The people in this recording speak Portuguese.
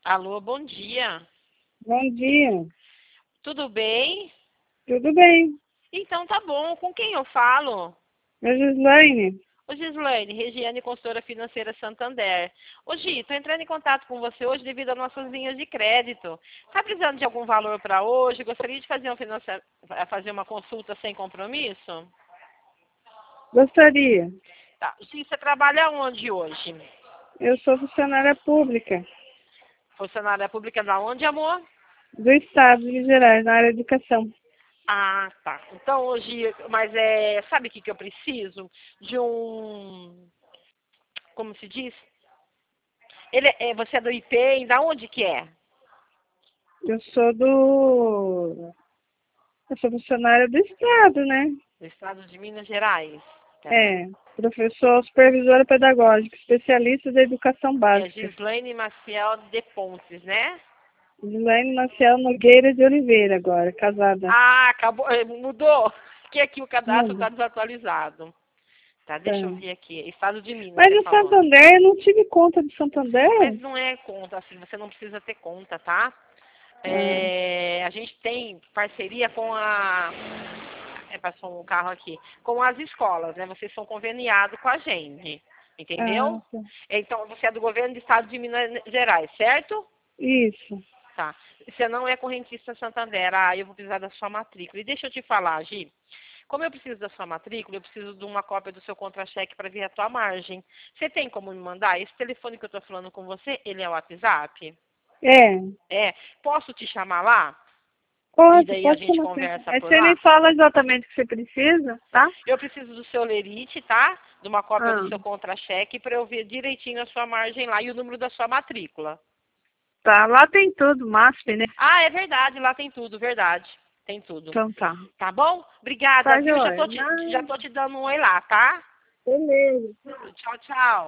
Alô, bom dia. Bom dia. Tudo bem? Tudo bem? Então tá bom. Com quem eu falo? É Gislaine. Ô Gislaine, Regiane, consultora financeira Santander. Ô Gi, tô entrando em contato com você hoje devido às nossas linhas de crédito. Tá precisando de algum valor para hoje? Gostaria de fazer fazer uma consulta sem compromisso? Gostaria. Tá. Gi, você trabalha onde hoje? Eu sou funcionária pública Funcionária pública da onde, amor? do Estado de Minas Gerais, na área de educação. Ah, tá. Então hoje, mas sabe o que eu preciso? De um, como se diz? Você é do IPEM, da onde que é? Eu sou Eu sou funcionária do Estado, né? Do estado de Minas Gerais. Peraí. É. Professor, supervisora pedagógica, especialista da educação É básica. Gislaine Maciel de Pontes, né? Gislaine Maciel Nogueira de Oliveira agora, casada. Ah, acabou, mudou. Que aqui o cadastro Manda. está desatualizado. Tá, Tá. deixa eu ver aqui. Estado de Minas, Mas você o falou. Santander, eu não tive conta de Mas Santander? não é conta, assim, você não precisa ter conta, tá? Ah, A gente tem parceria com passou um carro aqui, com as escolas, né? Vocês são conveniados com a gente, entendeu? tá. Então, você é do governo do estado de Minas Gerais, certo? Isso. Tá. Você não é correntista Santander. Ah, eu vou precisar da sua matrícula. E deixa eu te falar, Gi. Como eu preciso da sua matrícula, eu preciso de uma cópia do seu contra-cheque para ver a tua margem. Você tem como me mandar? Esse telefone que eu estou falando com você, ele é o WhatsApp? É. É. Posso te chamar lá? E Pode, daí a pode gente chamar sim. conversa Aí por você me lá? fala exatamente o que você precisa, tá? Eu preciso do seu lerite, tá? De uma cópia do Ah, seu contra-cheque para eu ver direitinho a sua margem lá e o número da sua matrícula. tá. Lá tem tudo, MASP, né? Ah, é verdade, lá tem tudo, verdade. Tem tudo. Então tá. Tá bom? Obrigada, Tá, viu? Já joia. tô te, já tô te dando um oi lá, tá? Beleza. Tchau, tchau.